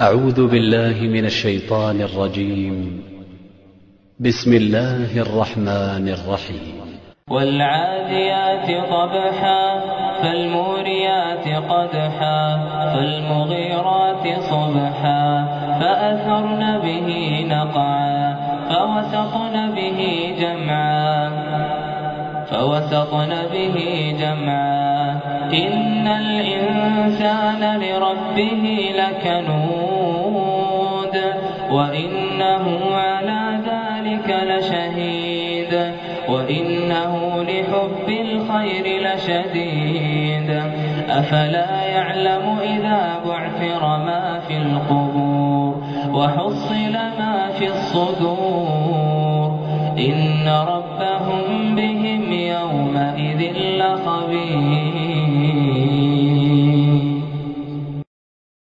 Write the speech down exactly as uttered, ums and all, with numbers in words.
أعوذ بالله من الشيطان الرجيم. بسم الله الرحمن الرحيم. والعاديات ضبحا فالموريات قدحا فالمغيرات صبحا فأثرن به نقعا فوسطن به جمعا فوسطن به جمعا إن الإنسان لربه لكنود وإنه على ذلك لشهيد وإنه لحب الخير لشديد أفلا يعلم إذا بعثر ما في القبور وحصل ما في الصدور إن ربهم